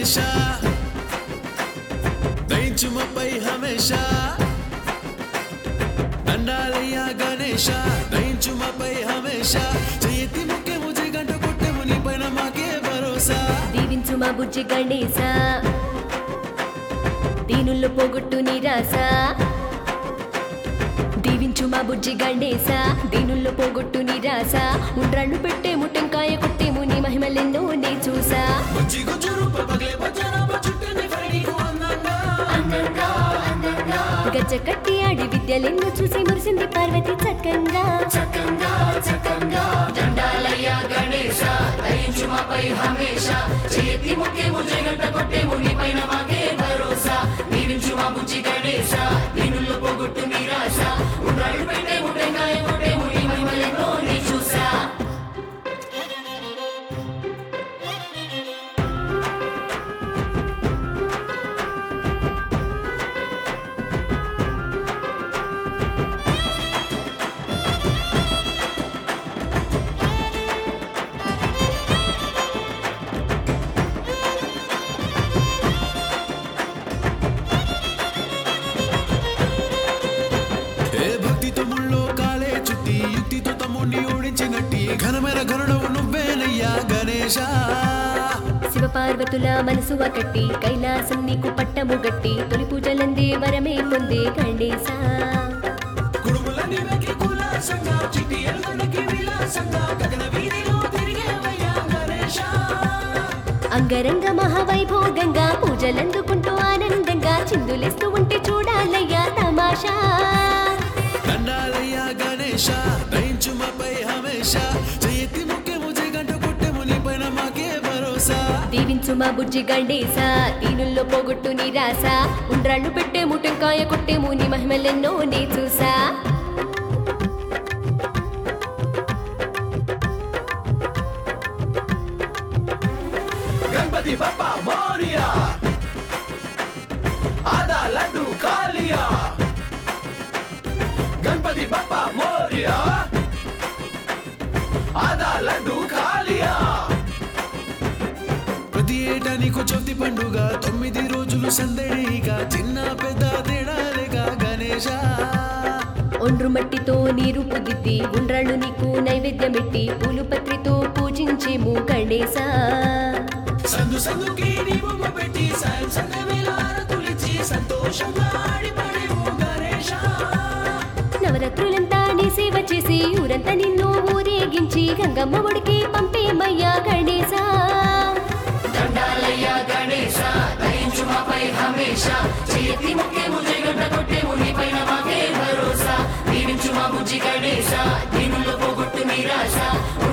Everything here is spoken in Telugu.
గణేశా దయించుమపై హమేషా దండాలయ్యా గణేశా దయించుమపై హమేషా చేయతి ముఖ్య ముజి గంట కొట్టెము నీ పైన మాకే భరోసా దీవించు మా బుజ్జి గణేశా దీనుల్లో పోగొట్టు నిరాశ దీవించు మా బుజ్జి గణేశా దీనుల్లో పోగొట్టు నిరాశ ఉండ్రాళ్ళు పెట్టేము టెంకాయ కొట్టేము నీ మహిమలెన్నో నే చూసా గజ్జ కట్టి ఆడి విద్యలెన్నో చూసి మురిసింది పార్వతి చక్కంగా చక్కంగా చక్కంగా దండాలయ్యా గణేశా దయించు మాపై హమేషా చేతి ముఖ్యము జగంట కొట్టేము నీ పైన మాకే భరోసా దీవించు మా బుజ్జి గణేశా దీనుల్లో పోగొట్టు నిరాశ ఉండ్రాళ్ళు పెట్టేము టెంకాయ కొట్టేము నీ మహిమలెన్నో నీ చూసా ఘనమైన గరుడవు నువ్వేనయ్యా గణేశా శివ పార్వతుల మనసు ఒకటి కైలాసం నీకు పట్టము గట్టి తొలి పూజలందే వరమే పొందే గణేశా అంగరంగ మహావైభోగంగా పూజలందుకుంటూ ఆనందంగా చిందులేస్తూ ఉంటే చూడాలయ్యా తమాషా దండాలయ్యా గణేశా దయించుమపై హమేషా చేయతి ముఖ్య ముజి గంట కొట్టెము నీ పైన మాకే భరోసా దీవించు మా బుజ్జి గణేశా దీనుల్లో పోగొట్టు నిరాశ ఉండ్రాళ్ళు పెట్టేము టెంకాయ కొట్టేము నీ మహిమలెన్నో నే చూసా గణపతి బప్పా మోరియా ఆదా లడ్డు కాలియా గణపతి బప్పా మోరియా ఆదా లడ్డు కాలియా ప్రతి ఏటా నీకు చవితి పండుగ 9 రోజులు సందడిగా చిన్న పెద్ద తేడాలేగా గణేశా ఒండ్రు మట్టితో నీరు పుదిద్ది ఉండ్రాళ్ళు నీకు నైవేద్యమెట్టి పూలు పత్రితో పూజించేము గణేశా సందు సందుకి నీ బొమ్మ పెట్టి సంతోషంగా ఆడిపడేము గణేశా నవరాత్రులంతా నీ సేవ చేసి ఊరంతా నిన్ను ఊరేగించి గంగమ్మ ఒడికి పంపేమయ్యా గణేశా దండాలయ్యా గణేశా దయించు మాపై హమేషా చేతి ముఖ్యము జగంట కొట్టేము నీ పైన మాకే భరోసా దీవించు మా బుజ్జి గణేశా దీనుల్లో పోగొట్టు నిరాశ